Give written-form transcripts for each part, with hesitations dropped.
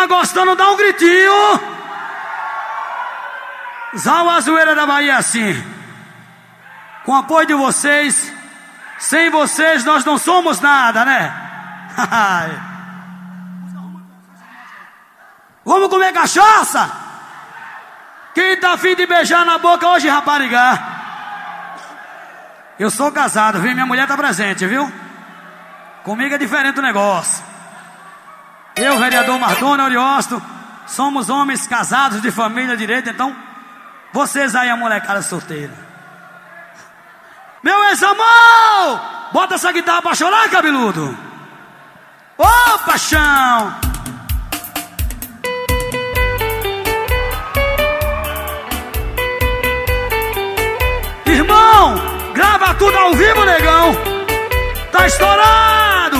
tá gostando, dá um gritinho. Zauazueira da Bahia é assim. Com o apoio de vocês, sem vocês nós não somos nada, né? Vamos comer cachaça? Quem tá afim de beijar na boca hoje, rapariga? Eu sou casado, viu? Minha mulher tá presente, viu? Comigo é diferente o negócio. Eu, vereador Mardônio Ariosto, somos homens casados de família direita, então vocês aí, a molecada solteira. Meu ex-amor, bota essa guitarra pra chorar, cabeludo. Ô, paixão! Irmão, grava tudo ao vivo, negão. Tá estourado.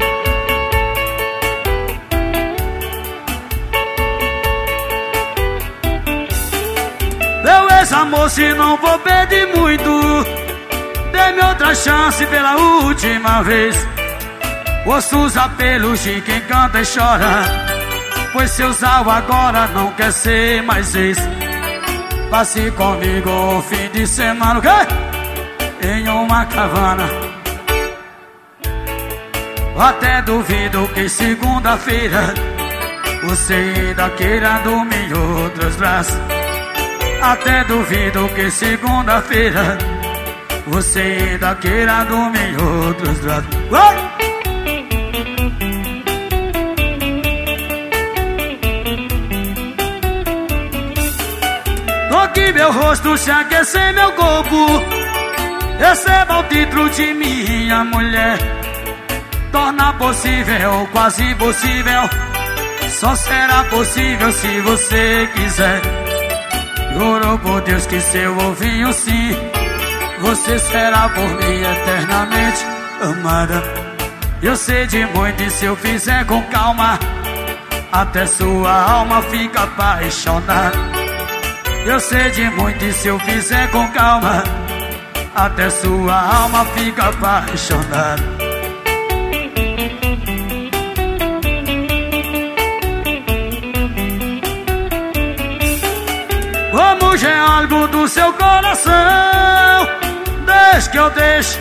Meu ex-amor, se não vou pedir muito, dê-me outra chance pela última vez. Ouço os apelos de quem canta e chora, pois seu Zau agora não quer ser mais ex. Passe comigo o fim de semana, o quê? Em uma caravana. Até duvido que segunda-feira você ainda queira dormir em outros braços. Até duvido que segunda-feira você ainda queira dormir em outros braços. Toque meu rosto, se aquecer meu corpo, receba o título de minha mulher. Torna possível, quase impossível, só será possível se você quiser. Juro por Deus que se eu ouvir um sim, você será por mim eternamente amada. Eu sei de muito e se eu fizer com calma, até sua alma fica apaixonada. Eu sei de muito e se eu fizer com calma, até sua alma fica apaixonada. Como geólogo do seu coração, desde que eu deixe,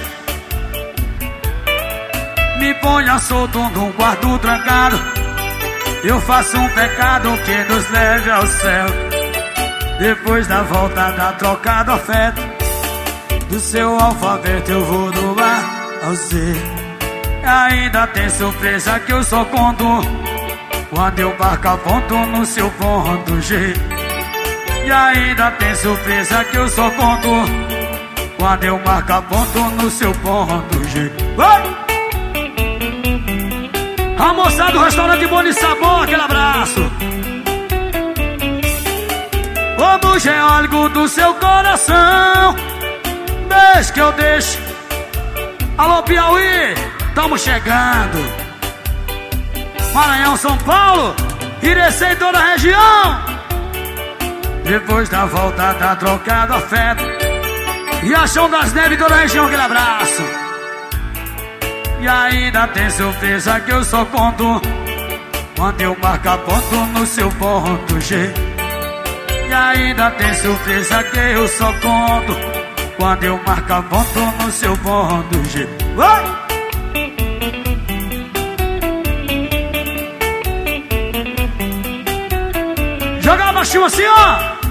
me ponha solto num quarto trancado. Eu faço um pecado que nos leve ao céu. Depois da volta da troca do afeto, do seu alfabeto eu vou do A ao Z. Ainda tem surpresa que eu só conto quando eu marco ponto no seu ponto G. E ainda tem surpresa que eu só conto quando eu marco ponto no seu ponto G. Vai! A moçada do restaurante Bom de Sabor, aquele abraço. Como geólogo do seu coração, desde que eu deixe. Alô Piauí, tamo chegando. Maranhão, São Paulo, Irecê e toda a região. Depois da volta da troca do afeto, e a Chão das Neves, toda a região, aquele abraço. E ainda tem surpresa que eu só conto quando eu marco ponto no seu ponto G. E ainda tem surpresa que eu só conto quando eu marco ponto no seu ponto G. Vai! Joga baixinho assim, ó.